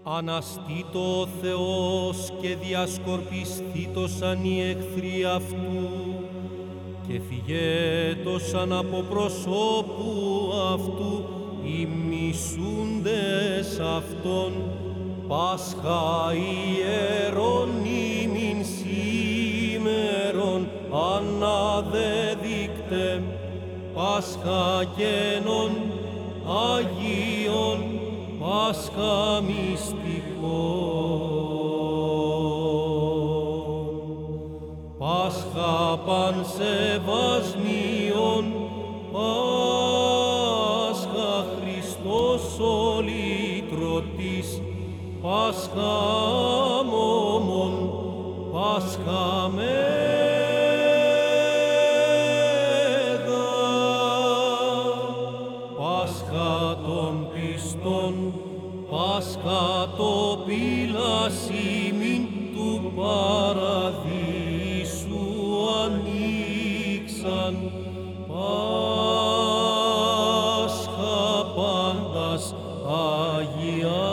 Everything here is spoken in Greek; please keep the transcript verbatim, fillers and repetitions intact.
Αναστήτω ο Θεός και διασκορπιστήτωσαν οι εχθροί αυτού και φυγέτωσαν από προσώπου αυτού οι μισούντες αυτόν. Πάσχα ιερόν ημιν σήμερον αναδεδείκτε, Πάσχα γένον Αγίων, Πάσχα μυστικών, Πάσχα πανσεβασμίων, Πάσχα Χριστός ο λύτρωτης, Πάσχα μόμον, Πάσχα μέγα, Πάσχα των πιστών, Πάσχα το πυλασίμιν του παραδείσου ανοίξαν, Πάσχα πάντας Αγία.